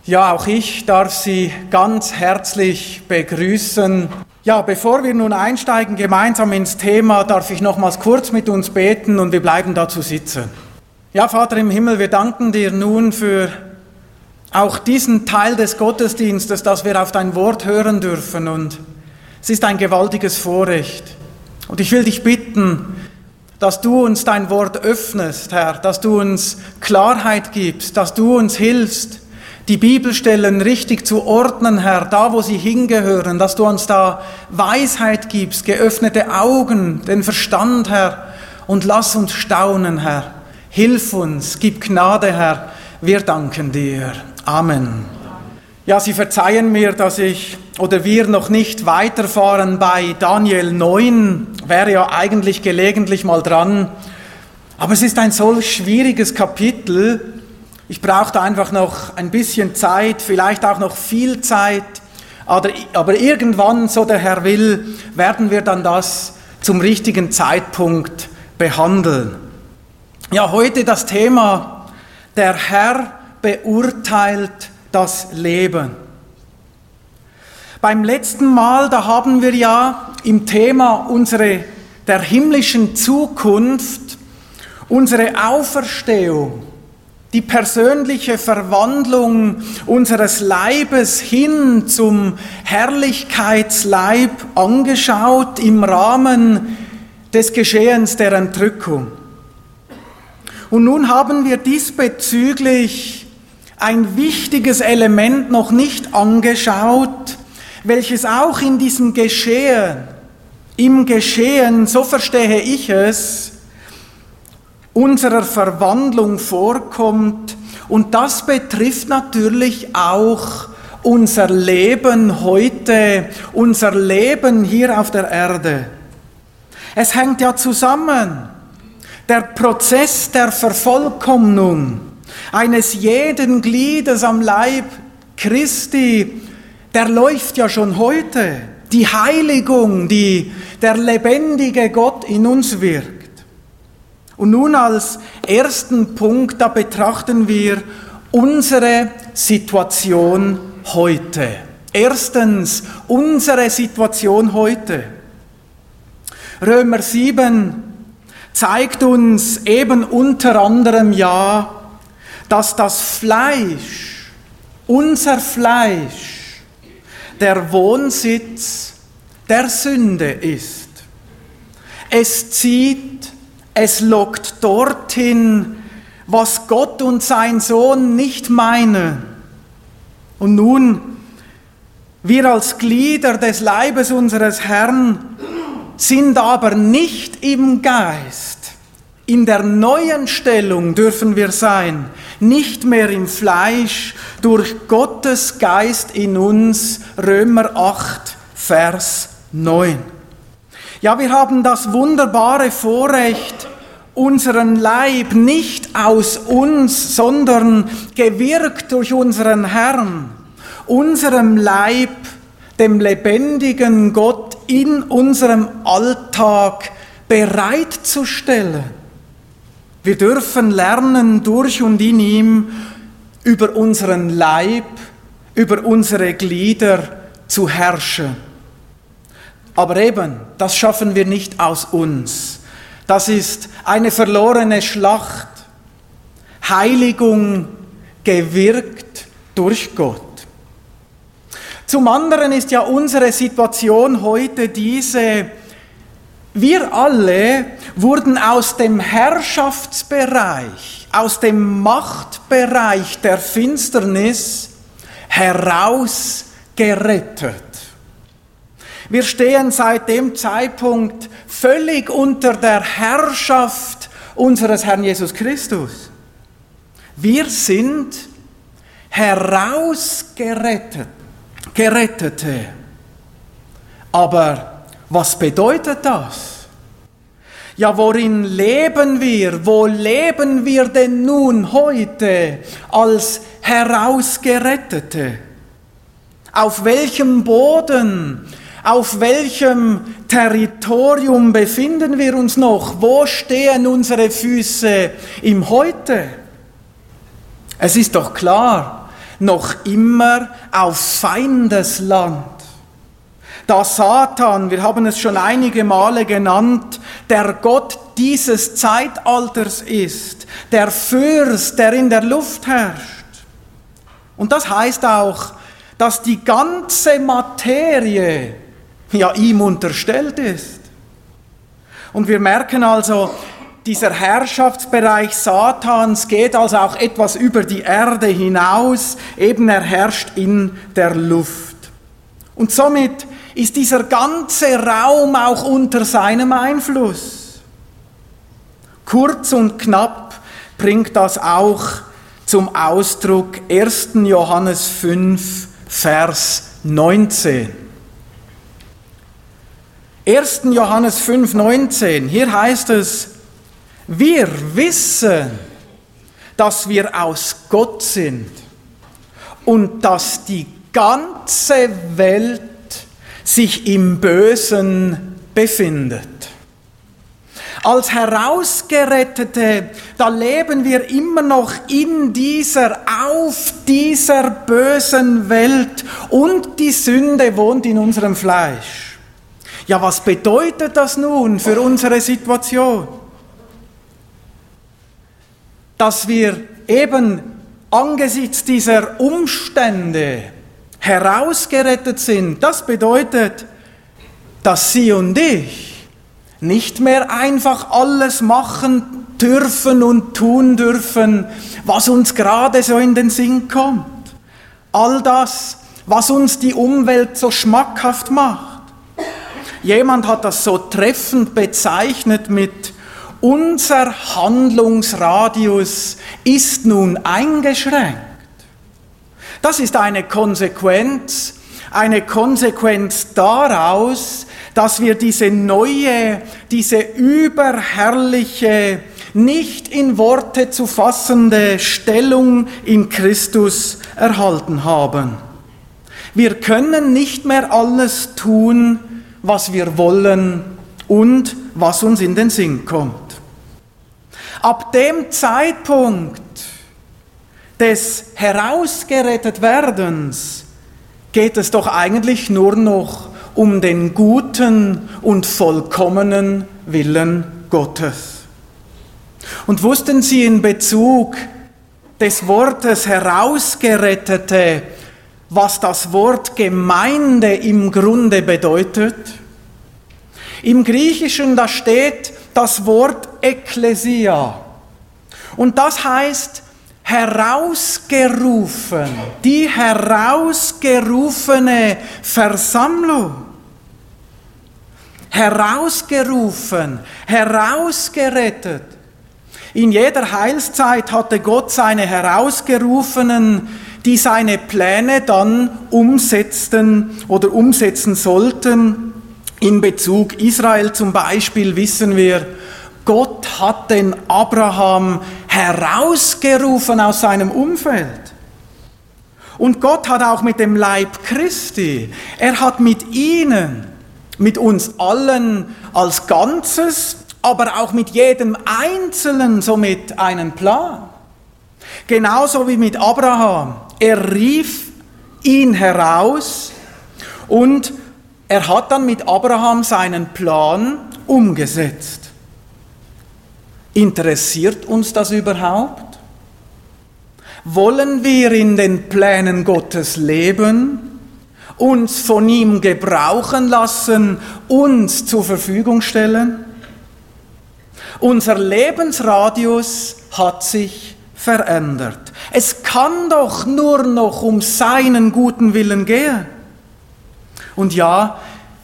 Ja, auch ich darf Sie ganz herzlich begrüßen. Ja, bevor wir nun einsteigen gemeinsam ins Thema, darf ich nochmals kurz mit uns beten und wir bleiben dazu sitzen. Ja, Vater im Himmel, wir danken dir nun für auch diesen Teil des Gottesdienstes, dass wir auf dein Wort hören dürfen, und es ist ein gewaltiges Vorrecht. Und ich will dich bitten, dass du uns dein Wort öffnest, Herr, dass du uns Klarheit gibst, dass du uns hilfst, die Bibelstellen richtig zu ordnen, Herr, da wo sie hingehören, dass du uns da Weisheit gibst, geöffnete Augen, den Verstand, Herr, und lass uns staunen, Herr. Hilf uns, gib Gnade, Herr, wir danken dir. Amen. Ja, Sie verzeihen mir, dass wir noch nicht weiterfahren bei Daniel 9, wäre ja eigentlich gelegentlich mal dran, aber es ist ein solch schwieriges Kapitel. Ich brauche da einfach noch ein bisschen Zeit, vielleicht auch noch viel Zeit, aber irgendwann, so der Herr will, werden wir dann das zum richtigen Zeitpunkt behandeln. Ja, heute das Thema: Der Herr beurteilt das Leben. Beim letzten Mal, da haben wir ja im Thema der himmlischen Zukunft, unsere Auferstehung, die persönliche Verwandlung unseres Leibes hin zum Herrlichkeitsleib angeschaut im Rahmen des Geschehens der Entrückung. Und nun haben wir diesbezüglich ein wichtiges Element noch nicht angeschaut, welches auch in diesem im Geschehen, so verstehe ich es, unserer Verwandlung vorkommt, und das betrifft natürlich auch unser Leben heute, unser Leben hier auf der Erde. Es hängt ja zusammen. Der Prozess der Vervollkommnung eines jeden Gliedes am Leib Christi, der läuft ja schon heute. Die Heiligung, die der lebendige Gott in uns wirkt. Und nun als ersten Punkt, da betrachten wir unsere Situation heute. Erstens, unsere Situation heute. Römer 7 zeigt uns eben unter anderem ja, dass das Fleisch, unser Fleisch, der Wohnsitz der Sünde ist. Es lockt dorthin, was Gott und sein Sohn nicht meinen. Und nun, wir als Glieder des Leibes unseres Herrn sind aber nicht im Geist. In der neuen Stellung dürfen wir sein, nicht mehr im Fleisch, durch Gottes Geist in uns, Römer 8, Vers 9. Ja, wir haben das wunderbare Vorrecht, unseren Leib nicht aus uns, sondern gewirkt durch unseren Herrn, unserem Leib, dem lebendigen Gott in unserem Alltag bereitzustellen. Wir dürfen lernen, durch und in ihm über unseren Leib, über unsere Glieder zu herrschen. Aber eben, das schaffen wir nicht aus uns. Das ist eine verlorene Schlacht. Heiligung gewirkt durch Gott. Zum anderen ist ja unsere Situation heute diese: Wir alle wurden aus dem Herrschaftsbereich, aus dem Machtbereich der Finsternis herausgerettet. Wir stehen seit dem Zeitpunkt völlig unter der Herrschaft unseres Herrn Jesus Christus. Wir sind herausgerettete. Aber was bedeutet das? Ja, worin leben wir? Wo leben wir denn nun heute als Herausgerettete? Auf welchem Boden? Auf welchem Territorium befinden wir uns noch? Wo stehen unsere Füße im Heute? Es ist doch klar, noch immer auf Feindesland. Da Satan, wir haben es schon einige Male genannt, der Gott dieses Zeitalters ist, der Fürst, der in der Luft herrscht. Und das heißt auch, dass die ganze Materie ihm unterstellt ist. Und wir merken also, dieser Herrschaftsbereich Satans geht also auch etwas über die Erde hinaus, eben er herrscht in der Luft. Und somit ist dieser ganze Raum auch unter seinem Einfluss. Kurz und knapp bringt das auch zum Ausdruck 1. Johannes 5, Vers 19. 1. Johannes 5, 19, hier heißt es, wir wissen, dass wir aus Gott sind und dass die ganze Welt sich im Bösen befindet. Als Herausgerettete, da leben wir immer noch auf dieser bösen Welt und die Sünde wohnt in unserem Fleisch. Ja, was bedeutet das nun für unsere Situation? Dass wir eben angesichts dieser Umstände herausgerettet sind, das bedeutet, dass Sie und ich nicht mehr einfach alles machen dürfen und tun dürfen, was uns gerade so in den Sinn kommt. All das, was uns die Umwelt so schmackhaft macht. Jemand hat das so treffend bezeichnet mit: Unser Handlungsradius ist nun eingeschränkt. Das ist eine Konsequenz daraus, dass wir diese neue, diese überherrliche, nicht in Worte zu fassende Stellung in Christus erhalten haben. Wir können nicht mehr alles tun, was wir wollen und was uns in den Sinn kommt. Ab dem Zeitpunkt des Herausgerettetwerdens geht es doch eigentlich nur noch um den guten und vollkommenen Willen Gottes. Und wussten Sie in Bezug des Wortes Herausgerettete, was das Wort Gemeinde im Grunde bedeutet? Im Griechischen, da steht das Wort Ekklesia. Und das heißt herausgerufen, die herausgerufene Versammlung. Herausgerufen, herausgerettet. In jeder Heilszeit hatte Gott seine Herausgerufenen, die seine Pläne dann umsetzten oder umsetzen sollten. In Bezug Israel zum Beispiel wissen wir, Gott hat den Abraham herausgerufen aus seinem Umfeld. Und Gott hat auch mit dem Leib Christi, er hat mit ihnen, mit uns allen als Ganzes, aber auch mit jedem Einzelnen somit einen Plan. Genauso wie mit Abraham. Er rief ihn heraus und er hat dann mit Abraham seinen Plan umgesetzt. Interessiert uns das überhaupt? Wollen wir in den Plänen Gottes leben, uns von ihm gebrauchen lassen, uns zur Verfügung stellen? Unser Lebensradius hat sich verändert. Es kann doch nur noch um seinen guten Willen gehen. Und ja,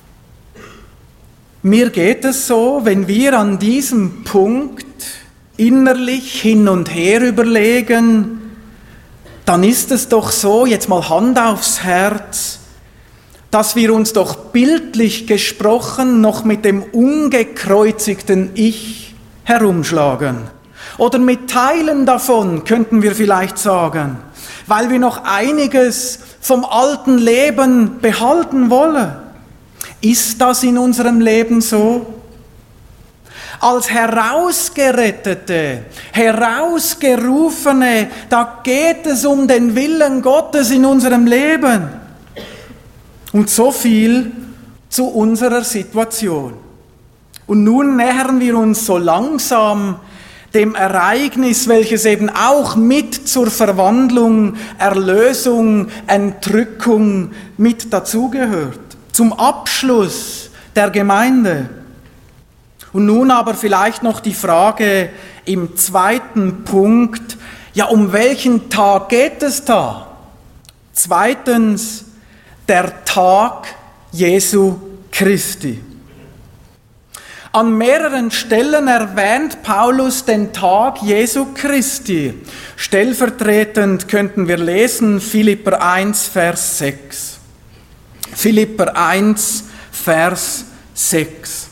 mir geht es so, wenn wir an diesem Punkt innerlich hin und her überlegen, dann ist es doch so, jetzt mal Hand aufs Herz, dass wir uns doch bildlich gesprochen noch mit dem ungekreuzigten Ich herumschlagen. Oder mit Teilen davon könnten wir vielleicht sagen, weil wir noch einiges vom alten Leben behalten wollen. Ist das in unserem Leben so? als Herausgerettete, Herausgerufene, da geht es um den Willen Gottes in unserem Leben. Und so viel zu unserer Situation. Und nun nähern wir uns so langsam dem Ereignis, welches eben auch mit zur Verwandlung, Erlösung, Entrückung mit dazugehört. Zum Abschluss der Gemeinde. Und nun aber vielleicht noch die Frage im zweiten Punkt, ja, um welchen Tag geht es da? Zweitens, der Tag Jesu Christi. An mehreren Stellen erwähnt Paulus den Tag Jesu Christi. Stellvertretend könnten wir lesen Philipper 1, Vers 6. Philipper 1, Vers 6.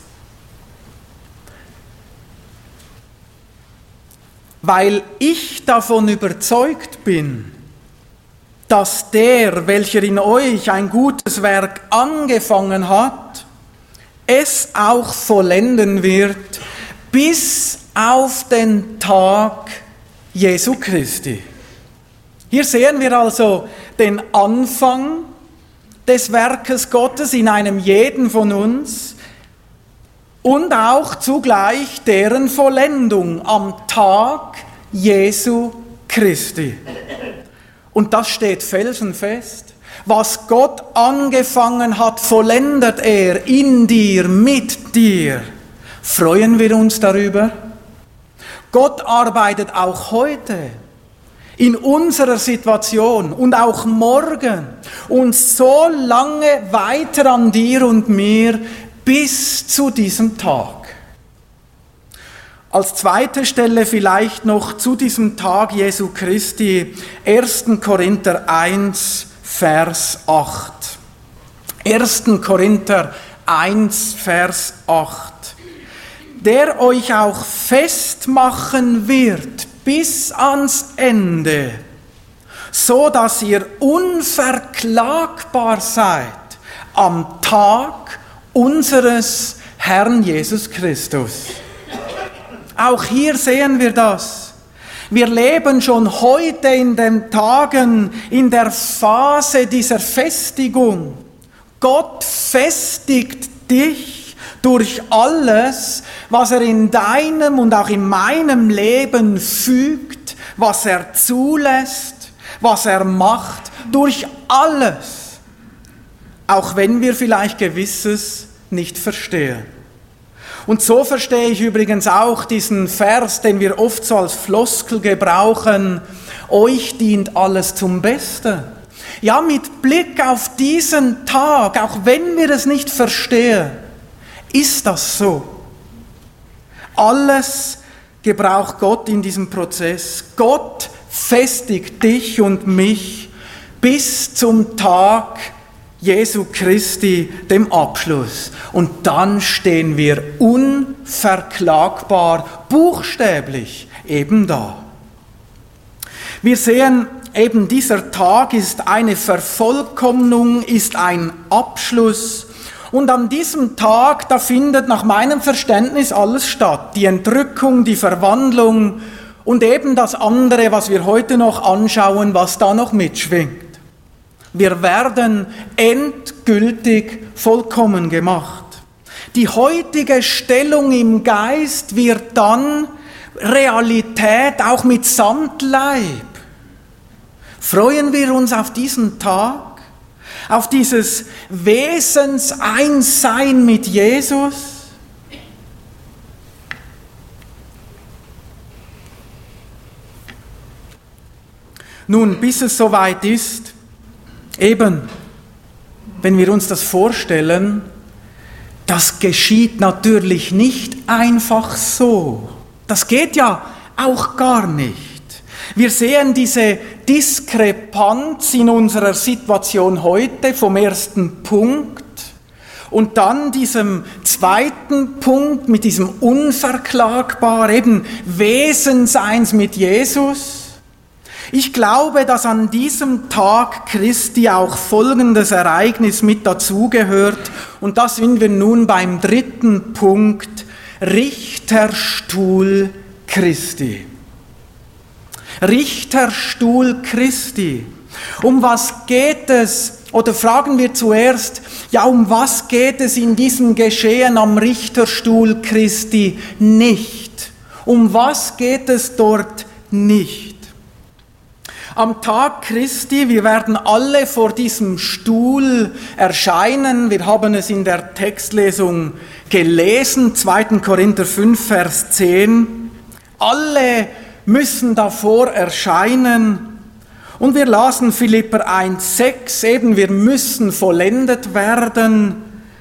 Weil ich davon überzeugt bin, dass der, welcher in euch ein gutes Werk angefangen hat, es auch vollenden wird, bis auf den Tag Jesu Christi. Hier sehen wir also den Anfang des Werkes Gottes in einem jeden von uns und auch zugleich deren Vollendung am Tag Jesu Christi. Und das steht felsenfest. Was Gott angefangen hat, vollendet er in dir, mit dir. Freuen wir uns darüber? Gott arbeitet auch heute in unserer Situation und auch morgen und so lange weiter an dir und mir bis zu diesem Tag. Als zweite Stelle vielleicht noch zu diesem Tag Jesu Christi, 1. Korinther 1, Vers 8. 1. Korinther 1, Vers 8. Der euch auch festmachen wird bis ans Ende, so dass ihr unverklagbar seid am Tag unseres Herrn Jesus Christus. Auch hier sehen wir das. Wir leben schon heute in den Tagen, in der Phase dieser Festigung. Gott festigt dich durch alles, was er in deinem und auch in meinem Leben fügt, was er zulässt, was er macht, durch alles. Auch wenn wir vielleicht Gewisses nicht verstehen. Und so verstehe ich übrigens auch diesen Vers, den wir oft so als Floskel gebrauchen, euch dient alles zum Besten. Ja, mit Blick auf diesen Tag, auch wenn wir es nicht verstehen, ist das so. Alles gebraucht Gott in diesem Prozess. Gott festigt dich und mich bis zum Tag Jesu Christi, dem Abschluss. Und dann stehen wir unverklagbar, buchstäblich eben da. Wir sehen, eben dieser Tag ist eine Vervollkommnung, ist ein Abschluss. Und an diesem Tag, da findet nach meinem Verständnis alles statt. Die Entrückung, die Verwandlung und eben das andere, was wir heute noch anschauen, was da noch mitschwingt. Wir werden endgültig vollkommen gemacht. Die heutige Stellung im Geist wird dann Realität, auch mit samt Leib. Freuen wir uns auf diesen Tag, auf dieses Wesenseinssein mit Jesus? Nun, bis es soweit ist, eben, wenn wir uns das vorstellen, das geschieht natürlich nicht einfach so. Das geht ja auch gar nicht. Wir sehen diese Diskrepanz in unserer Situation heute vom ersten Punkt und dann diesem zweiten Punkt mit diesem unverklagbar, eben Wesenseins mit Jesus. Ich glaube, dass an diesem Tag Christi auch folgendes Ereignis mit dazugehört. Und da sind wir nun beim dritten Punkt, Richterstuhl Christi. Richterstuhl Christi. Um was geht es? Oder fragen wir zuerst, ja, um was geht es in diesem Geschehen am Richterstuhl Christi nicht? Um was geht es dort nicht? Am Tag Christi, wir werden alle vor diesem Stuhl erscheinen. Wir haben es in der Textlesung gelesen, 2. Korinther 5, Vers 10. Alle müssen davor erscheinen. Und wir lasen Philipper 1,6, eben wir müssen vollendet werden.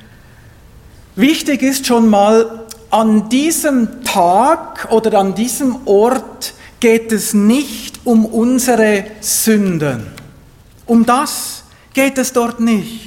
Wichtig ist schon mal, an diesem Tag oder an diesem Ort geht es nicht um unsere Sünden. Um das geht es dort nicht.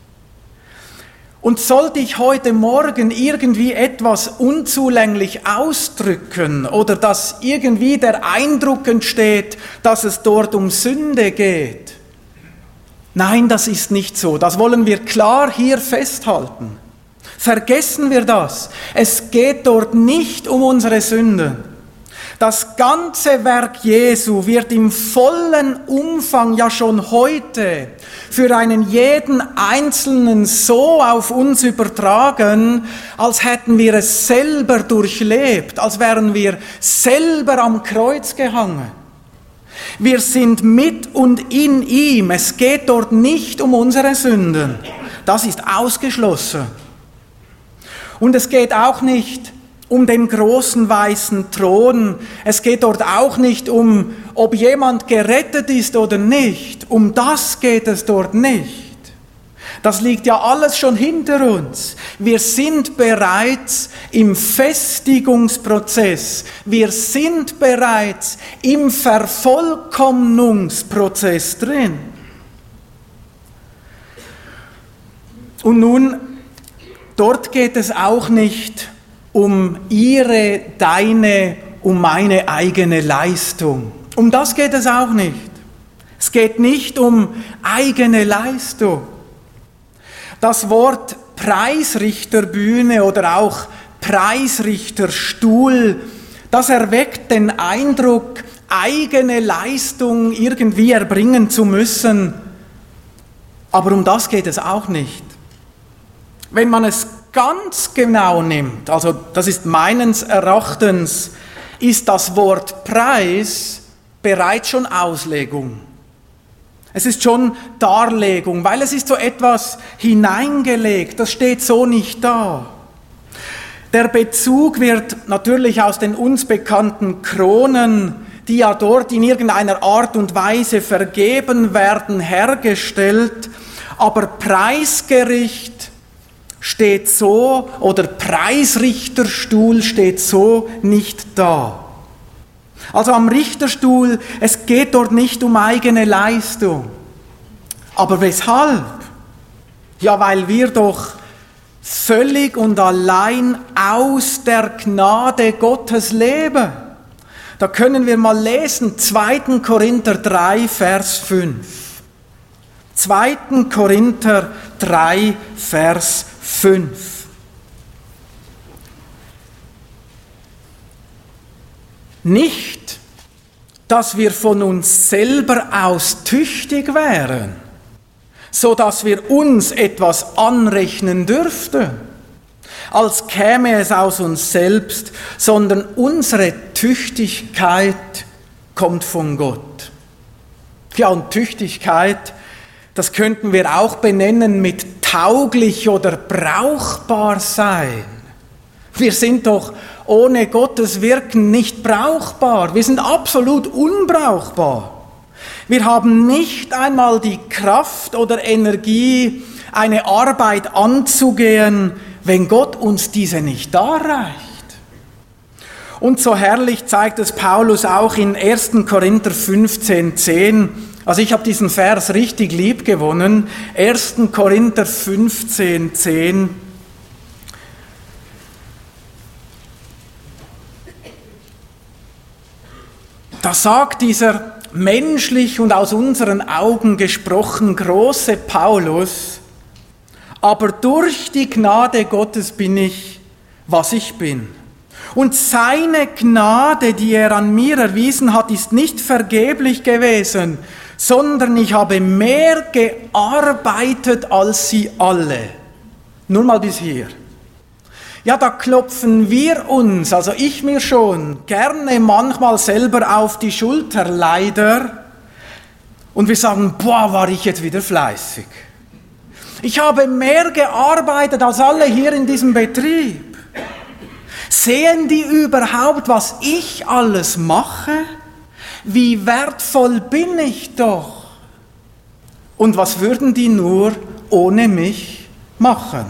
Und sollte ich heute Morgen irgendwie etwas unzulänglich ausdrücken oder dass irgendwie der Eindruck entsteht, dass es dort um Sünde geht? Nein, das ist nicht so. Das wollen wir klar hier festhalten. Vergessen wir das. Es geht dort nicht um unsere Sünden. Das ganze Werk Jesu wird im vollen Umfang ja schon heute für einen jeden Einzelnen so auf uns übertragen, als hätten wir es selber durchlebt, als wären wir selber am Kreuz gehangen. Wir sind mit und in ihm. Es geht dort nicht um unsere Sünden. Das ist ausgeschlossen. Und es geht auch nicht um den großen weißen Thron. Es geht dort auch nicht um, ob jemand gerettet ist oder nicht. Um das geht es dort nicht. Das liegt ja alles schon hinter uns. Wir sind bereits im Festigungsprozess. Wir sind bereits im Vervollkommnungsprozess drin. Und nun, dort geht es auch nicht um ihre, deine, um meine eigene Leistung. Um das geht es auch nicht. Es geht nicht um eigene Leistung. Das Wort Preisrichterbühne oder auch Preisrichterstuhl, das erweckt den Eindruck, eigene Leistung irgendwie erbringen zu müssen. Aber um das geht es auch nicht. Wenn man es ganz genau nimmt, also das ist meines Erachtens, ist das Wort Preis bereits schon Auslegung. Es ist schon Darlegung, weil es ist so etwas hineingelegt, das steht so nicht da. Der Bezug wird natürlich aus den uns bekannten Kronen, die ja dort in irgendeiner Art und Weise vergeben werden, hergestellt, aber Preisgericht steht so, oder Preisrichterstuhl steht so nicht da. Also am Richterstuhl, es geht dort nicht um eigene Leistung. Aber weshalb? Ja, weil wir doch völlig und allein aus der Gnade Gottes leben. Da können wir mal lesen, 2. Korinther 3, Vers 5. 2. Korinther 3, Vers 5. Nicht, dass wir von uns selber aus tüchtig wären, so dass wir uns etwas anrechnen dürften, als käme es aus uns selbst, sondern unsere Tüchtigkeit kommt von Gott. Ja, und Tüchtigkeit, das könnten wir auch benennen mit tauglich oder brauchbar sein. Wir sind doch ohne Gottes Wirken nicht brauchbar. Wir sind absolut unbrauchbar. Wir haben nicht einmal die Kraft oder Energie, eine Arbeit anzugehen, wenn Gott uns diese nicht darreicht. Und so herrlich zeigt es Paulus auch in 1. Korinther 15,10. Also ich habe diesen Vers richtig lieb gewonnen. 1. Korinther 15,10. Da sagt dieser menschlich und aus unseren Augen gesprochen große Paulus: Aber durch die Gnade Gottes bin ich, was ich bin. Und seine Gnade, die er an mir erwiesen hat, ist nicht vergeblich gewesen, sondern ich habe mehr gearbeitet als sie alle. Nur mal bis hier. Ja, da klopfen wir uns, also ich mir schon, gerne manchmal selber auf die Schulter, leider. Und wir sagen, boah, war ich jetzt wieder fleißig. Ich habe mehr gearbeitet als alle hier in diesem Betrieb. Sehen die überhaupt, was ich alles mache? Wie wertvoll bin ich doch? Und was würden die nur ohne mich machen?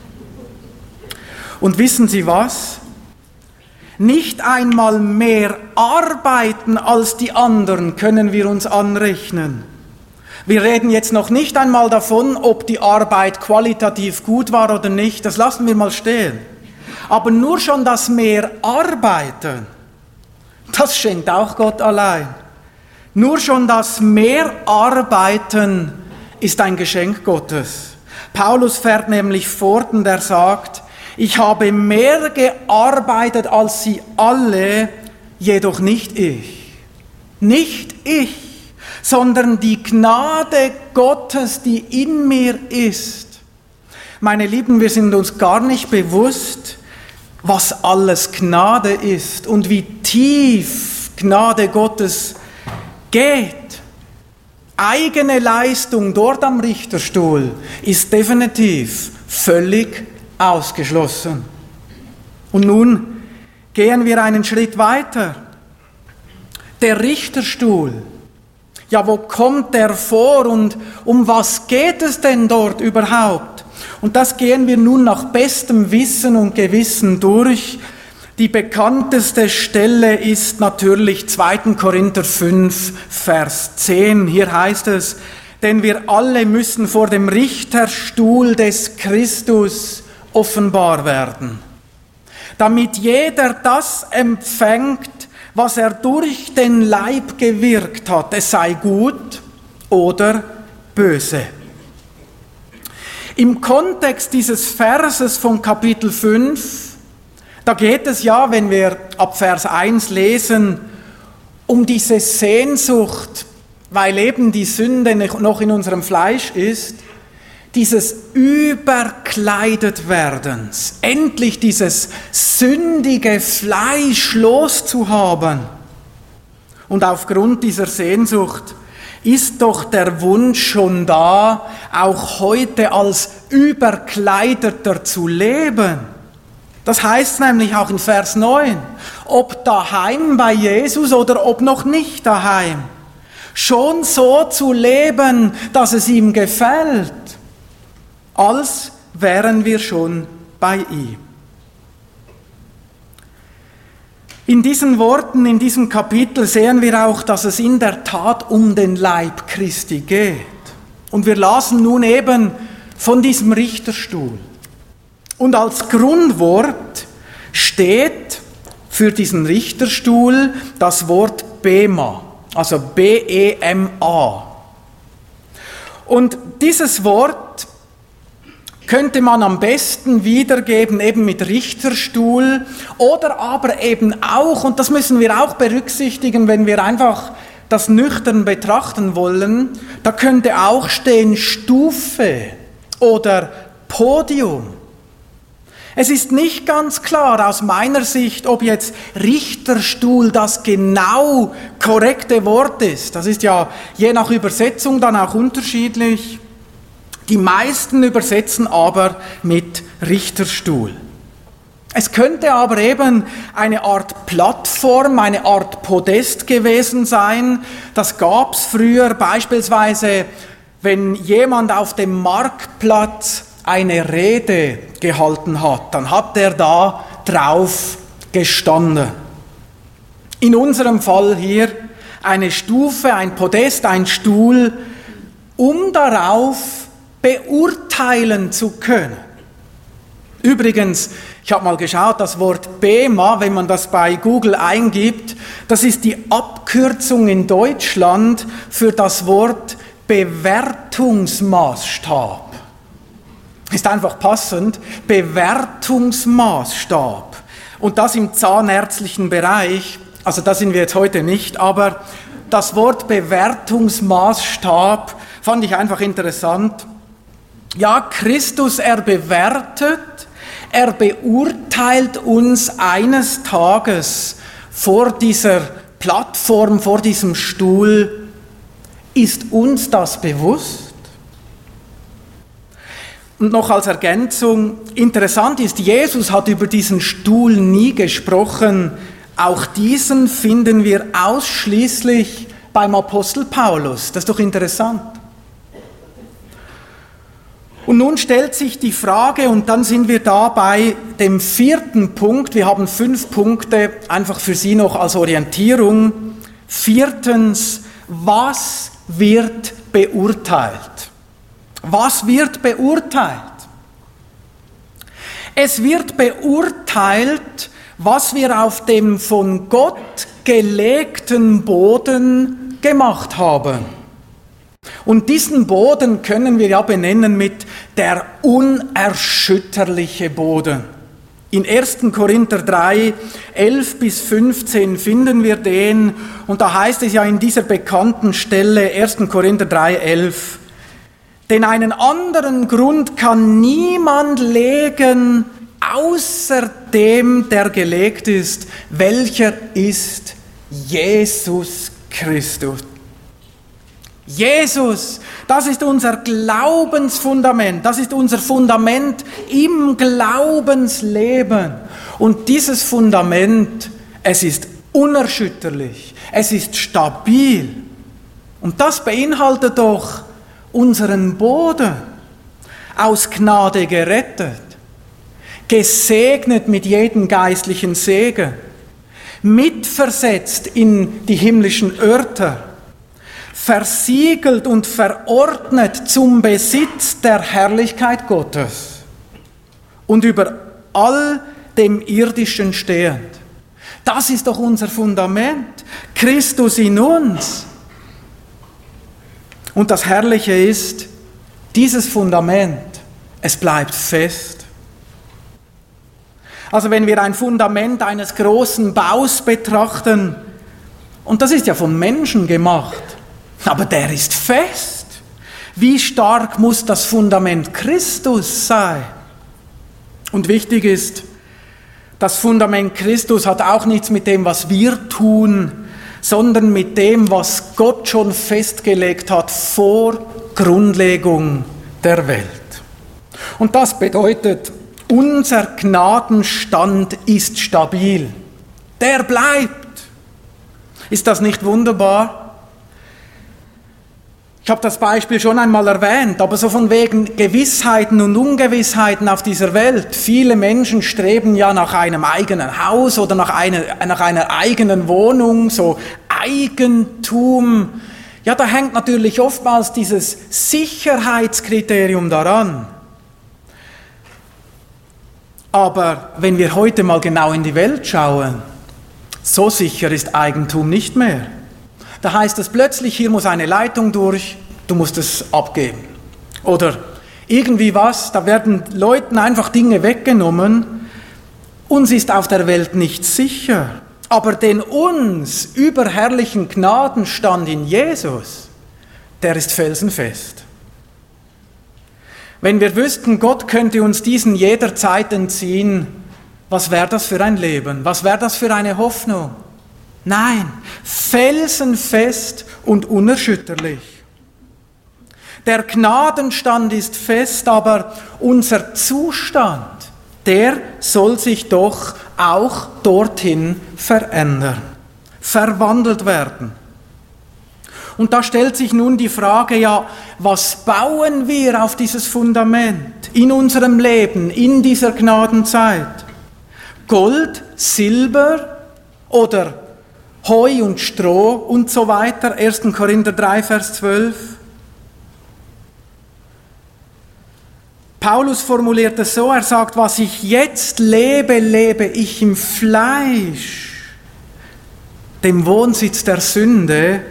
Und wissen Sie was? Nicht einmal mehr arbeiten als die anderen können wir uns anrechnen. Wir reden jetzt noch nicht einmal davon, ob die Arbeit qualitativ gut war oder nicht, das lassen wir mal stehen. Aber nur schon das mehr Arbeiten, das schenkt auch Gott allein. Nur schon das mehr Arbeiten ist ein Geschenk Gottes. Paulus fährt nämlich fort und er sagt, ich habe mehr gearbeitet als sie alle, jedoch nicht ich. Nicht ich, sondern die Gnade Gottes, die in mir ist. Meine Lieben, wir sind uns gar nicht bewusst, was alles Gnade ist und wie tief Gnade Gottes geht. Eigene Leistung dort am Richterstuhl ist definitiv völlig ausgeschlossen. Und nun gehen wir einen Schritt weiter. Der Richterstuhl, ja, wo kommt der vor und um was geht es denn dort überhaupt? Und das gehen wir nun nach bestem Wissen und Gewissen durch. Die bekannteste Stelle ist natürlich 2. Korinther 5, Vers 10. Hier heißt es, denn wir alle müssen vor dem Richterstuhl des Christus offenbar werden, damit jeder das empfängt, was er durch den Leib gewirkt hat, es sei gut oder böse. Im Kontext dieses Verses von Kapitel 5, da geht es ja, wenn wir ab Vers 1 lesen, um diese Sehnsucht, weil eben die Sünde noch in unserem Fleisch ist, dieses Überkleidetwerdens, endlich dieses sündige Fleisch loszuhaben. Und aufgrund dieser Sehnsucht ist doch der Wunsch schon da, auch heute als Überkleideter zu leben. Das heißt nämlich auch in Vers 9, ob daheim bei Jesus oder ob noch nicht daheim, schon so zu leben, dass es ihm gefällt, als wären wir schon bei ihm. In diesen Worten, in diesem Kapitel sehen wir auch, dass es in der Tat um den Leib Christi geht. Und wir lasen nun eben von diesem Richterstuhl. Und als Grundwort steht für diesen Richterstuhl das Wort Bema, also B-E-M-A. Und dieses Wort könnte man am besten wiedergeben eben mit Richterstuhl oder aber eben auch, und das müssen wir auch berücksichtigen, wenn wir einfach das nüchtern betrachten wollen, da könnte auch stehen Stufe oder Podium. Es ist nicht ganz klar aus meiner Sicht, ob jetzt Richterstuhl das genau korrekte Wort ist. Das ist ja je nach Übersetzung dann auch unterschiedlich. Die meisten übersetzen aber mit Richterstuhl. Es könnte aber eben eine Art Plattform, eine Art Podest gewesen sein. Das gab es früher beispielsweise, wenn jemand auf dem Marktplatz eine Rede gehalten hat, dann hat er da drauf gestanden. In unserem Fall hier eine Stufe, ein Podest, ein Stuhl, um darauf beurteilen zu können. Übrigens, ich habe mal geschaut, das Wort Bema, wenn man das bei Google eingibt, das ist die Abkürzung in Deutschland für das Wort Bewertungsmaßstab. Ist einfach passend, Bewertungsmaßstab. Und das im zahnärztlichen Bereich, also da sind wir jetzt heute nicht, aber das Wort Bewertungsmaßstab fand ich einfach interessant. Ja, Christus, er bewertet, er beurteilt uns eines Tages vor dieser Plattform, vor diesem Stuhl. Ist uns das bewusst? Und noch als Ergänzung, interessant ist, Jesus hat über diesen Stuhl nie gesprochen. Auch diesen finden wir ausschließlich beim Apostel Paulus. Das ist doch interessant. Und nun stellt sich die Frage, und dann sind wir da bei dem 4. Punkt. Wir haben 5 Punkte, einfach für Sie noch als Orientierung. 4. Was wird beurteilt? Was wird beurteilt? Es wird beurteilt, was wir auf dem von Gott gelegten Boden gemacht haben. Und diesen Boden können wir ja benennen mit der unerschütterliche Boden. In 1. Korinther 3, 11 bis 15 finden wir den, und da heißt es ja in dieser bekannten Stelle, 1. Korinther 3, 11, denn einen anderen Grund kann niemand legen, außer dem, der gelegt ist, welcher ist Jesus Christus. Jesus, das ist unser Glaubensfundament, das ist unser Fundament im Glaubensleben. Und dieses Fundament, es ist unerschütterlich, es ist stabil. Und das beinhaltet doch unseren Boden, aus Gnade gerettet, gesegnet mit jedem geistlichen Segen, mitversetzt in die himmlischen Örter, versiegelt und verordnet zum Besitz der Herrlichkeit Gottes und über all dem Irdischen stehend. Das ist doch unser Fundament, Christus in uns. Und das Herrliche ist, dieses Fundament, es bleibt fest. Also wenn wir ein Fundament eines großen Baus betrachten, und das ist ja von Menschen gemacht, aber der ist fest. Wie stark muss das Fundament Christus sein? Und wichtig ist, das Fundament Christus hat auch nichts mit dem, was wir tun, sondern mit dem, was Gott schon festgelegt hat vor Grundlegung der Welt. Und das bedeutet, unser Gnadenstand ist stabil. Der bleibt. Ist das nicht wunderbar? Ich habe das Beispiel schon einmal erwähnt, aber so von wegen Gewissheiten und Ungewissheiten auf dieser Welt. Viele Menschen streben ja nach einem eigenen Haus oder nach einer eigenen Wohnung, so Eigentum. Ja, da hängt natürlich oftmals dieses Sicherheitskriterium daran. Aber wenn wir heute mal genau in die Welt schauen, so sicher ist Eigentum nicht mehr. Da heißt es plötzlich, hier muss eine Leitung durch, du musst es abgeben. Oder irgendwie was, da werden Leuten einfach Dinge weggenommen. Uns ist auf der Welt nicht sicher. Aber den uns überherrlichen Gnadenstand in Jesus, der ist felsenfest. Wenn wir wüssten, Gott könnte uns diesen jederzeit entziehen, was wäre das für ein Leben? Was wäre das für eine Hoffnung? Nein, felsenfest und unerschütterlich. Der Gnadenstand ist fest, aber unser Zustand, der soll sich doch auch dorthin verändern, verwandelt werden. Und da stellt sich nun die Frage, ja, was bauen wir auf dieses Fundament in unserem Leben, in dieser Gnadenzeit? Gold, Silber oder Heu und Stroh und so weiter, 1. Korinther 3, Vers 12. Paulus formuliert es so, er sagt, was ich jetzt lebe, lebe ich im Fleisch, dem Wohnsitz der Sünde,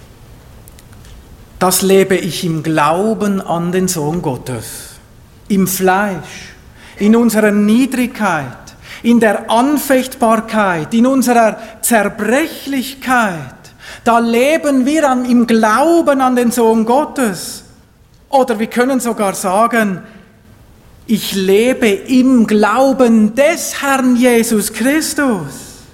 das lebe ich im Glauben an den Sohn Gottes, im Fleisch, in unserer Niedrigkeit, in der Anfechtbarkeit, in unserer Zerbrechlichkeit, da leben wir im Glauben an den Sohn Gottes. Oder wir können sogar sagen, ich lebe im Glauben des Herrn Jesus Christus.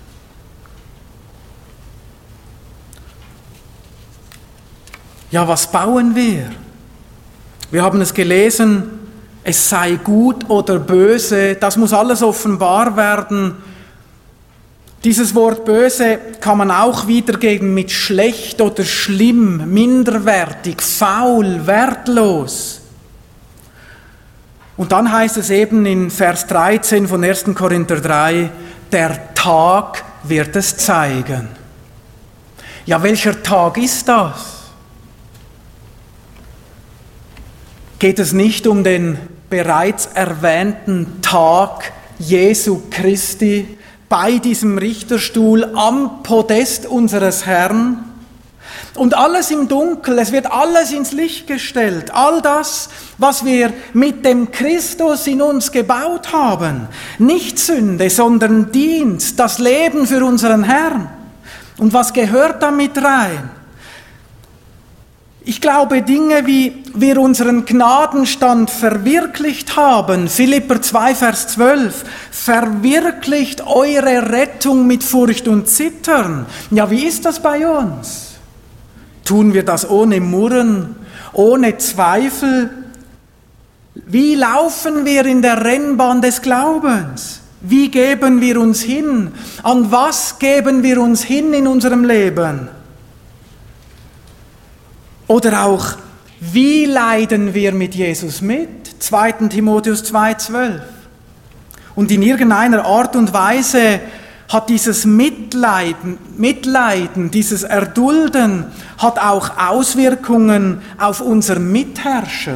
Ja, was bauen wir? Wir haben es gelesen, es sei gut oder böse, das muss alles offenbar werden. Dieses Wort böse kann man auch wiedergeben mit schlecht oder schlimm, minderwertig, faul, wertlos. Und dann heißt es eben in Vers 13 von 1. Korinther 3, der Tag wird es zeigen. Ja, welcher Tag ist das? Geht es nicht um den bereits erwähnten Tag Jesu Christi bei diesem Richterstuhl am Podest unseres Herrn? Und alles im Dunkel, es wird alles ins Licht gestellt. All das, was wir mit dem Christus in uns gebaut haben. Nicht Sünde, sondern Dienst, das Leben für unseren Herrn. Und was gehört damit rein? Ich glaube, Dinge, wie wir unseren Gnadenstand verwirklicht haben, Philipper 2, Vers 12, verwirklicht eure Rettung mit Furcht und Zittern. Ja, wie ist das bei uns? Tun wir das ohne Murren, ohne Zweifel? Wie laufen wir in der Rennbahn des Glaubens? Wie geben wir uns hin? An was geben wir uns hin in unserem Leben? Oder auch, wie leiden wir mit Jesus mit? 2. Timotheus 2,12. Und in irgendeiner Art und Weise hat dieses Mitleiden, dieses Erdulden, hat auch Auswirkungen auf unser Mitherrschen.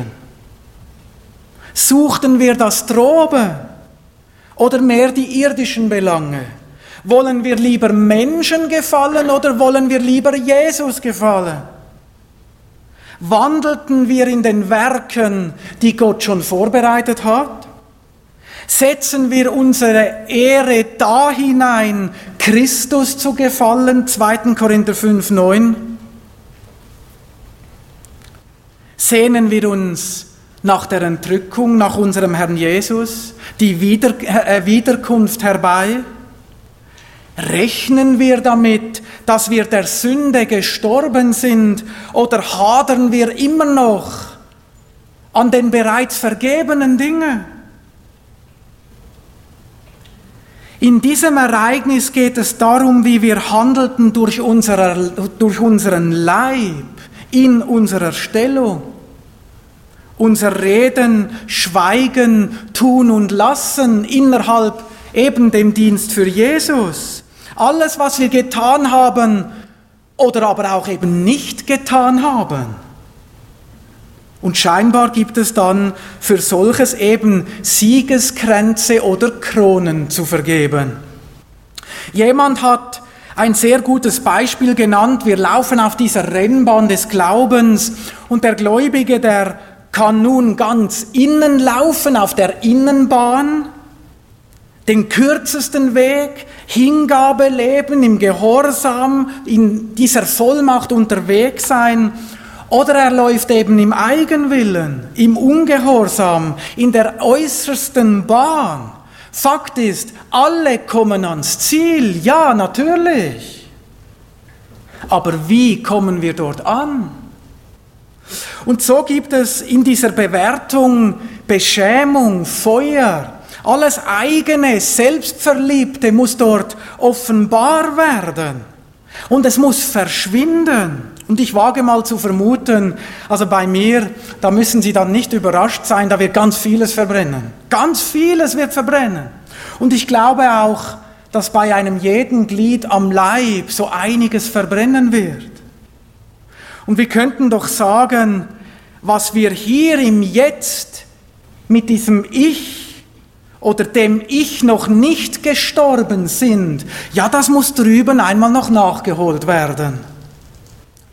Suchten wir das Drobe oder mehr die irdischen Belange? Wollen wir lieber Menschen gefallen oder wollen wir lieber Jesus gefallen? Wandelten wir in den Werken, die Gott schon vorbereitet hat? Setzen wir unsere Ehre da hinein, Christus zu gefallen, 2. Korinther 5, 9. Sehnen wir uns nach der Entrückung, nach unserem Herrn Jesus, die Wiederkunft herbei? Rechnen wir damit, dass wir der Sünde gestorben sind, oder hadern wir immer noch an den bereits vergebenen Dingen? In diesem Ereignis geht es darum, wie wir handelten durch unseren Leib, in unserer Stellung. Unser Reden, Schweigen, Tun und Lassen innerhalb eben dem Dienst für Jesus. Alles, was wir getan haben oder aber auch eben nicht getan haben. Und scheinbar gibt es dann für solches eben Siegeskränze oder Kronen zu vergeben. Jemand hat ein sehr gutes Beispiel genannt. Wir laufen auf dieser Rennbahn des Glaubens und der Gläubige, der kann nun ganz innen laufen, auf der Innenbahn, den kürzesten Weg, Hingabe leben, im Gehorsam, in dieser Vollmacht unterwegs sein. Oder er läuft eben im Eigenwillen, im Ungehorsam, in der äußersten Bahn. Fakt ist, alle kommen ans Ziel, ja, natürlich. Aber wie kommen wir dort an? Und so gibt es in dieser Bewertung Beschämung, Feuer. Alles eigene, Selbstverliebte muss dort offenbar werden. Und es muss verschwinden. Und ich wage mal zu vermuten, also bei mir, da müssen Sie dann nicht überrascht sein, da wird ganz vieles verbrennen. Ganz vieles wird verbrennen. Und ich glaube auch, dass bei einem jeden Glied am Leib so einiges verbrennen wird. Und wir könnten doch sagen, was wir hier im Jetzt mit diesem Ich oder dem Ich noch nicht gestorben sind, ja, das muss drüben einmal noch nachgeholt werden.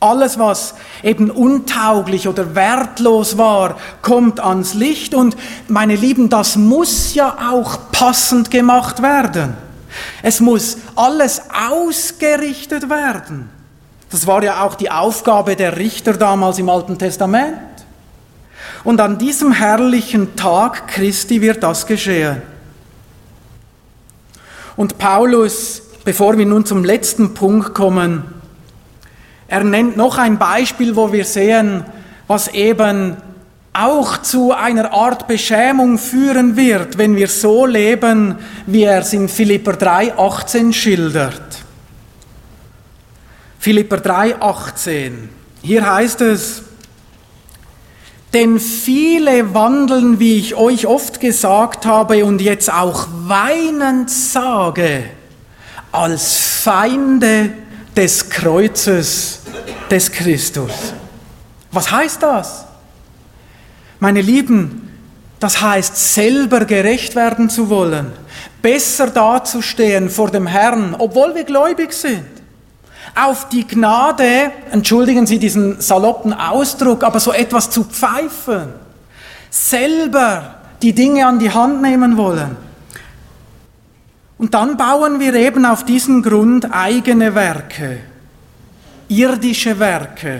Alles, was eben untauglich oder wertlos war, kommt ans Licht. Und meine Lieben, das muss ja auch passend gemacht werden. Es muss alles ausgerichtet werden. Das war ja auch die Aufgabe der Richter damals im Alten Testament. Und an diesem herrlichen Tag Christi wird das geschehen. Und Paulus, bevor wir nun zum letzten Punkt kommen, er nennt noch ein Beispiel, wo wir sehen, was eben auch zu einer Art Beschämung führen wird, wenn wir so leben, wie er es in Philipper 3,18 schildert. Philipper 3,18. Hier heißt es: Denn viele wandeln, wie ich euch oft gesagt habe und jetzt auch weinend sage, als Feinde des Kreuzes des Christus. Was heißt das? Meine Lieben, das heißt, selber gerecht werden zu wollen, besser dazustehen vor dem Herrn, obwohl wir gläubig sind. Auf die Gnade, entschuldigen Sie diesen saloppen Ausdruck, aber so etwas zu pfeifen, selber die Dinge an die Hand nehmen wollen. Und dann bauen wir eben auf diesen Grund eigene Werke, irdische Werke.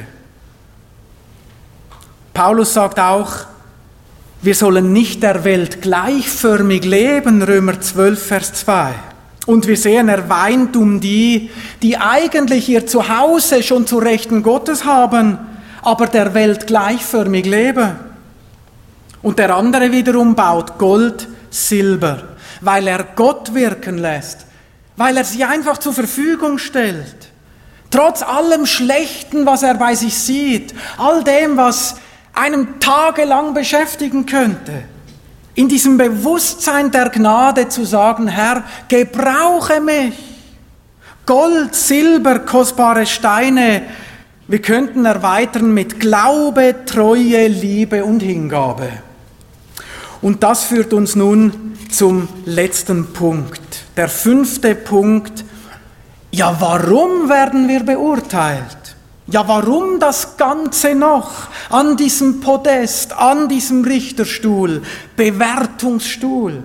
Paulus sagt auch, wir sollen nicht der Welt gleichförmig leben, Römer 12, Vers 2. Und wir sehen, er weint um die, die eigentlich ihr Zuhause schon zu Rechten Gottes haben, aber der Welt gleichförmig leben. Und der andere wiederum baut Gold, Silber, weil er Gott wirken lässt, weil er sie einfach zur Verfügung stellt. Trotz allem Schlechten, was er bei sich sieht, all dem, was einen tagelang beschäftigen könnte, in diesem Bewusstsein der Gnade zu sagen, Herr, gebrauche mich. Gold, Silber, kostbare Steine, wir könnten erweitern mit Glaube, Treue, Liebe und Hingabe. Und das führt uns nun zum letzten Punkt. Der 5. Punkt, ja, warum werden wir beurteilt? Ja, warum das Ganze noch an diesem Podest, an diesem Richterstuhl, Bewertungsstuhl?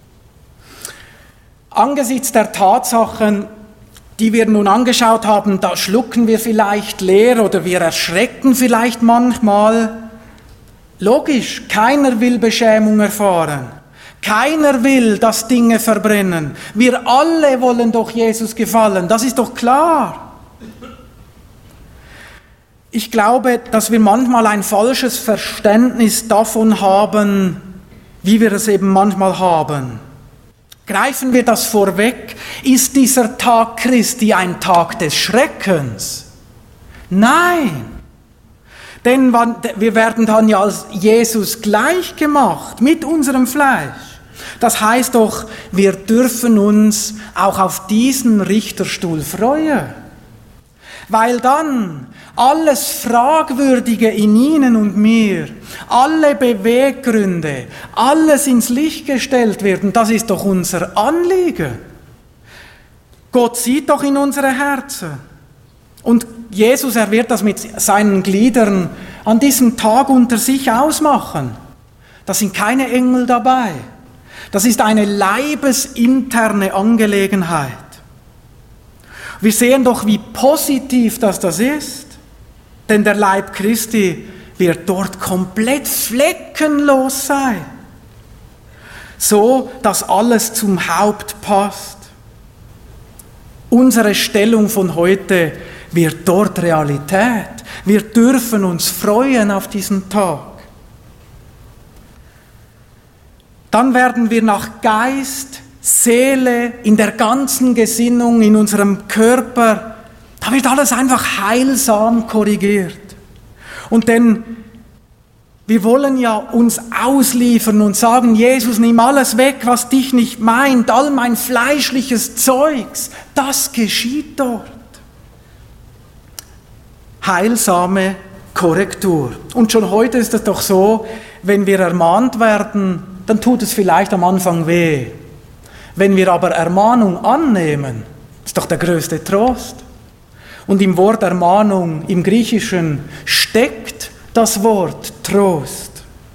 Angesichts der Tatsachen, die wir nun angeschaut haben, da schlucken wir vielleicht leer oder wir erschrecken vielleicht manchmal. Logisch, keiner will Beschämung erfahren. Keiner will, dass Dinge verbrennen. Wir alle wollen doch Jesus gefallen, das ist doch klar. Ich glaube, dass wir manchmal ein falsches Verständnis davon haben, wie wir es eben manchmal haben. Greifen wir das vorweg, ist dieser Tag Christi ein Tag des Schreckens? Nein, denn wir werden dann ja als Jesus gleich gemacht mit unserem Fleisch. Das heißt doch, wir dürfen uns auch auf diesen Richterstuhl freuen, weil dann alles Fragwürdige in Ihnen und mir, alle Beweggründe, alles ins Licht gestellt wird. Und das ist doch unser Anliegen. Gott sieht doch in unsere Herzen. Und Jesus, er wird das mit seinen Gliedern an diesem Tag unter sich ausmachen. Da sind keine Engel dabei. Das ist eine leibesinterne Angelegenheit. Wir sehen doch, wie positiv das ist. Denn der Leib Christi wird dort komplett fleckenlos sein. So, dass alles zum Haupt passt. Unsere Stellung von heute wird dort Realität. Wir dürfen uns freuen auf diesen Tag. Dann werden wir nach Geist, Seele, in der ganzen Gesinnung, in unserem Körper, da wird alles einfach heilsam korrigiert. Und denn wir wollen ja uns ausliefern und sagen, Jesus, nimm alles weg, was dich nicht meint, all mein fleischliches Zeugs, das geschieht dort. Heilsame Korrektur. Und schon heute ist es doch so, wenn wir ermahnt werden, dann tut es vielleicht am Anfang weh. Wenn wir aber Ermahnung annehmen, ist doch der größte Trost. Und im Wort Ermahnung, im Griechischen, steckt das Wort Trost.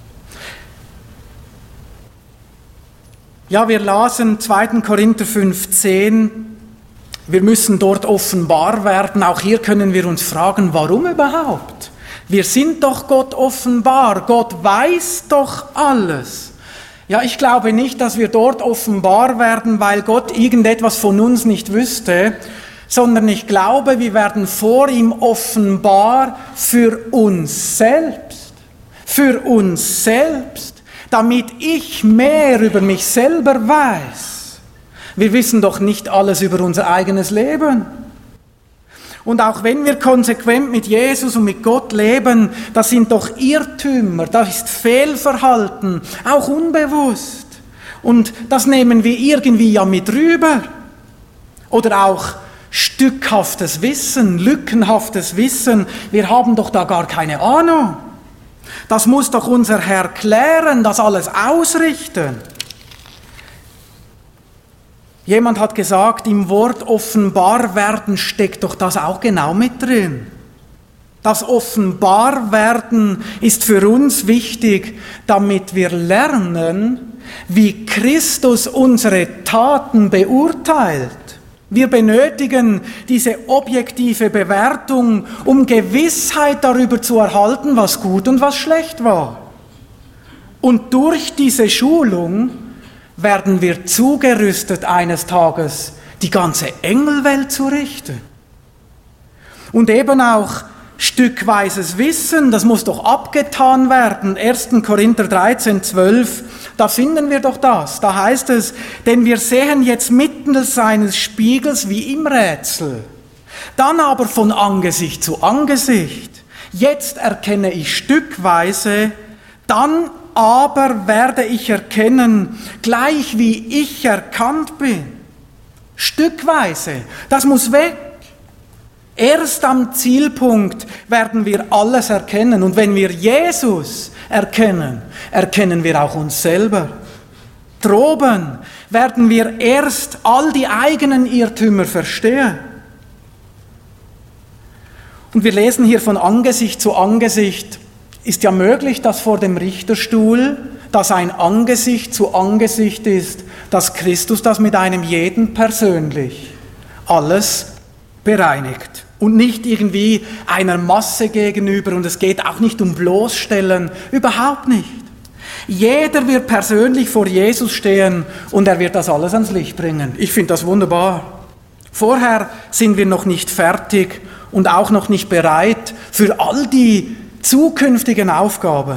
Ja, wir lasen 2. Korinther 5,10. Wir müssen dort offenbar werden. Auch hier können wir uns fragen, warum überhaupt? Wir sind doch Gott offenbar. Gott weiß doch alles. Ja, ich glaube nicht, dass wir dort offenbar werden, weil Gott irgendetwas von uns nicht wüsste, sondern ich glaube, wir werden vor ihm offenbar für uns selbst. Für uns selbst, damit ich mehr über mich selber weiß. Wir wissen doch nicht alles über unser eigenes Leben. Und auch wenn wir konsequent mit Jesus und mit Gott leben, das sind doch Irrtümer, das ist Fehlverhalten, auch unbewusst. Und das nehmen wir irgendwie ja mit rüber. Oder auch stückhaftes Wissen, lückenhaftes Wissen, wir haben doch da gar keine Ahnung. Das muss doch unser Herr klären, das alles ausrichten. Jemand hat gesagt, im Wort offenbar werden steckt doch das auch genau mit drin. Das Offenbarwerden ist für uns wichtig, damit wir lernen, wie Christus unsere Taten beurteilt. Wir benötigen diese objektive Bewertung, um Gewissheit darüber zu erhalten, was gut und was schlecht war. Und durch diese Schulung werden wir zugerüstet, eines Tages die ganze Engelwelt zu richten. Und eben auch stückweises Wissen, das muss doch abgetan werden. 1. Korinther 13,12, da finden wir doch das. Da heißt es, denn wir sehen jetzt mittels seines Spiegels wie im Rätsel, dann aber von Angesicht zu Angesicht. Jetzt erkenne ich stückweise, dann aber werde ich erkennen, gleich wie ich erkannt bin. Stückweise, das muss weg. Erst am Zielpunkt werden wir alles erkennen. Und wenn wir Jesus erkennen, erkennen wir auch uns selber. Droben werden wir erst all die eigenen Irrtümer verstehen. Und wir lesen hier von Angesicht zu Angesicht. Ist ja möglich, dass vor dem Richterstuhl, dass ein Angesicht zu Angesicht ist, dass Christus das mit einem jeden persönlich alles bereinigt. Und nicht irgendwie einer Masse gegenüber, und es geht auch nicht um Bloßstellen, überhaupt nicht. Jeder wird persönlich vor Jesus stehen und er wird das alles ans Licht bringen. Ich finde das wunderbar. Vorher sind wir noch nicht fertig und auch noch nicht bereit für all die zukünftigen Aufgaben.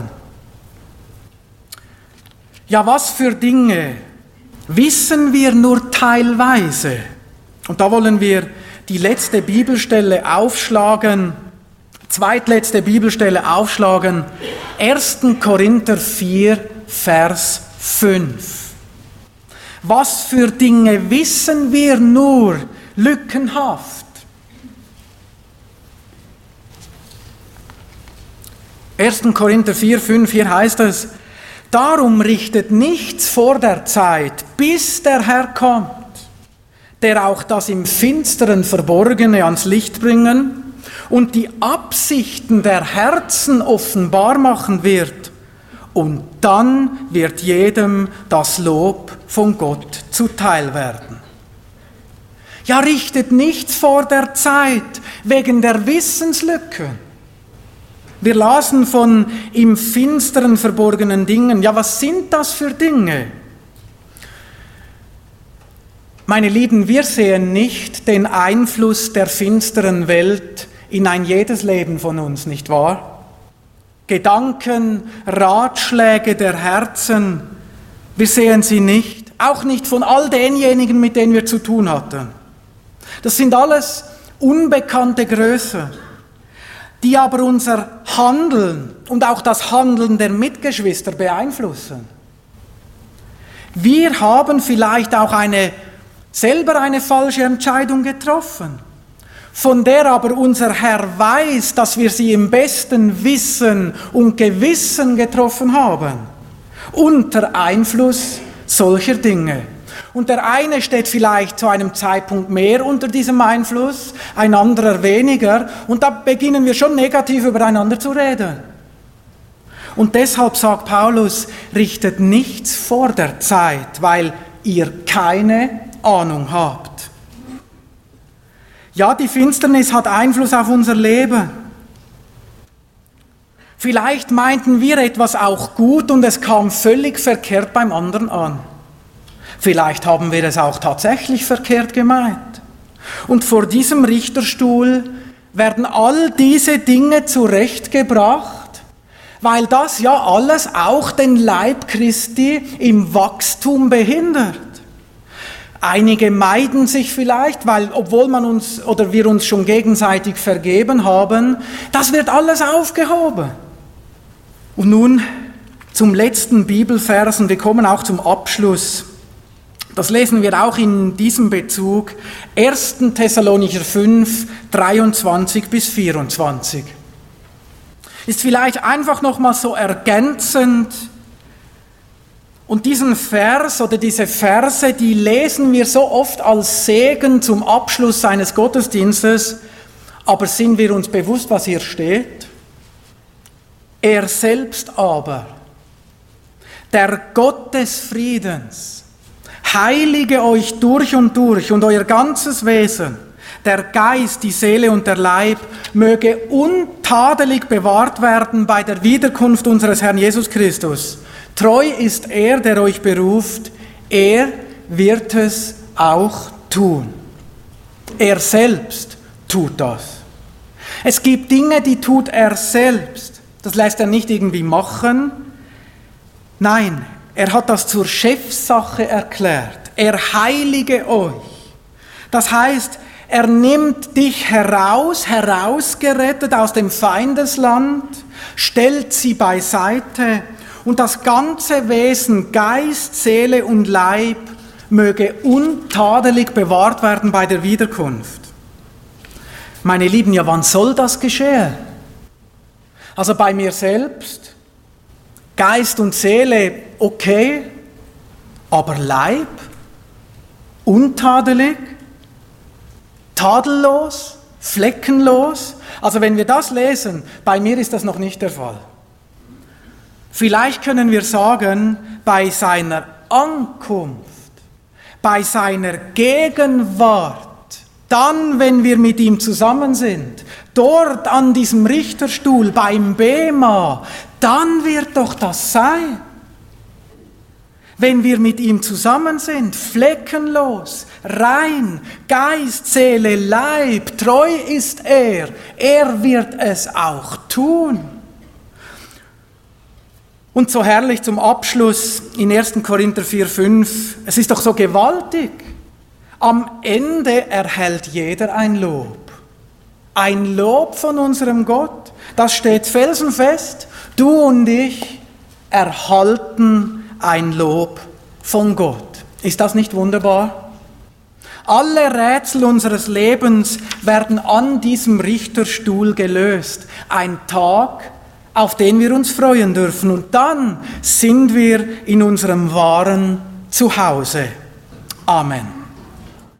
Ja, was für Dinge wissen wir nur teilweise? Und da wollen wir die letzte Bibelstelle aufschlagen, zweitletzte Bibelstelle aufschlagen, 1. Korinther 4, Vers 5. Was für Dinge wissen wir nur lückenhaft? 1. Korinther 4, 5, hier heißt es, darum richtet nichts vor der Zeit, bis der Herr kommt, der auch das im Finsteren Verborgene ans Licht bringen und die Absichten der Herzen offenbar machen wird. Und dann wird jedem das Lob von Gott zuteil werden. Ja, richtet nichts vor der Zeit wegen der Wissenslücken. Wir lasen von im Finsteren verborgenen Dingen. Ja, was sind das für Dinge? Meine Lieben, wir sehen nicht den Einfluss der finsteren Welt in ein jedes Leben von uns, nicht wahr? Gedanken, Ratschläge der Herzen, wir sehen sie nicht. Auch nicht von all denjenigen, mit denen wir zu tun hatten. Das sind alles unbekannte Größen, die aber unser Handeln und auch das Handeln der Mitgeschwister beeinflussen. Wir haben vielleicht auch selber eine falsche Entscheidung getroffen, von der aber unser Herr weiß, dass wir sie im besten Wissen und Gewissen getroffen haben, unter Einfluss solcher Dinge. und der eine steht vielleicht zu einem Zeitpunkt mehr unter diesem Einfluss, ein anderer weniger, und da beginnen wir schon negativ übereinander zu reden. Und deshalb sagt Paulus, richtet nichts vor der Zeit, weil ihr keine Ahnung habt. Ja, die Finsternis hat Einfluss auf unser Leben. Vielleicht meinten wir etwas auch gut und es kam völlig verkehrt beim anderen an. Vielleicht haben wir es auch tatsächlich verkehrt gemeint. Und vor diesem Richterstuhl werden all diese Dinge zurechtgebracht, weil das ja alles auch den Leib Christi im Wachstum behindert. Einige meiden sich vielleicht, weil obwohl wir uns schon gegenseitig vergeben haben, das wird alles aufgehoben. Und nun zum letzten Bibelvers und wir kommen auch zum Abschluss. Das lesen wir auch in diesem Bezug, 1. Thessalonicher 5, 23 bis 24. Ist vielleicht einfach nochmal so ergänzend. Und diesen Vers oder diese Verse, die lesen wir so oft als Segen zum Abschluss eines Gottesdienstes, aber sind wir uns bewusst, was hier steht? Er selbst aber, der Gott des Friedens, heilige euch durch und euer ganzes Wesen, der Geist, die Seele und der Leib, möge untadelig bewahrt werden bei der Wiederkunft unseres Herrn Jesus Christus. Treu ist er, der euch beruft, er wird es auch tun. Er selbst tut das. Es gibt Dinge, die tut er selbst. Das lässt er nicht irgendwie machen. Nein, er hat das zur Chefsache erklärt. Er heilige euch. Das heißt, er nimmt dich herausgerettet aus dem Feindesland, stellt sie beiseite und das ganze Wesen, Geist, Seele und Leib möge untadelig bewahrt werden bei der Wiederkunft. Meine Lieben, ja, wann soll das geschehen? Also bei mir selbst, Geist und Seele okay, aber Leib untadelig, tadellos, fleckenlos. Also wenn wir das lesen, bei mir ist das noch nicht der Fall. Vielleicht können wir sagen, bei seiner Ankunft, bei seiner Gegenwart, dann, wenn wir mit ihm zusammen sind, dort an diesem Richterstuhl beim Bema, dann wird doch das sein. Wenn wir mit ihm zusammen sind, fleckenlos, rein, Geist, Seele, Leib, treu ist er wird es auch tun. Und so herrlich zum Abschluss in 1. Korinther 4,5, es ist doch so gewaltig. Am Ende erhält jeder ein Lob. Ein Lob von unserem Gott. Das steht felsenfest. Du und ich erhalten ein Lob von Gott. Ist das nicht wunderbar? Alle Rätsel unseres Lebens werden an diesem Richterstuhl gelöst. Ein Tag, auf den wir uns freuen dürfen. Und dann sind wir in unserem wahren Zuhause. Amen.